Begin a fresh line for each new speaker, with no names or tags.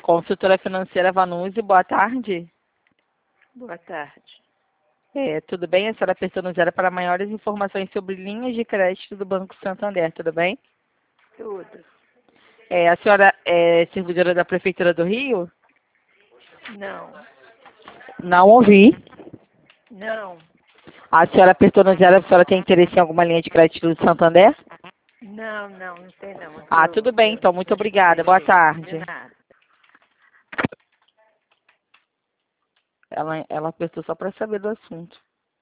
Consultora financeira Vanuzzi, boa tarde.
Boa tarde.
Tudo bem? A senhora apertou no 0 para maiores informações sobre linhas de crédito do Banco Santander, tudo bem?
Tudo.
A senhora é servidora da Prefeitura do Rio?
Não.
Não ouvi.
Não.
A senhora apertou no 0, a senhora tem interesse em alguma linha de crédito do Santander?
Não tem não.
Tudo bem, então, muito obrigada. Boa tarde.
De nada.
Ela apertou só para saber do assunto.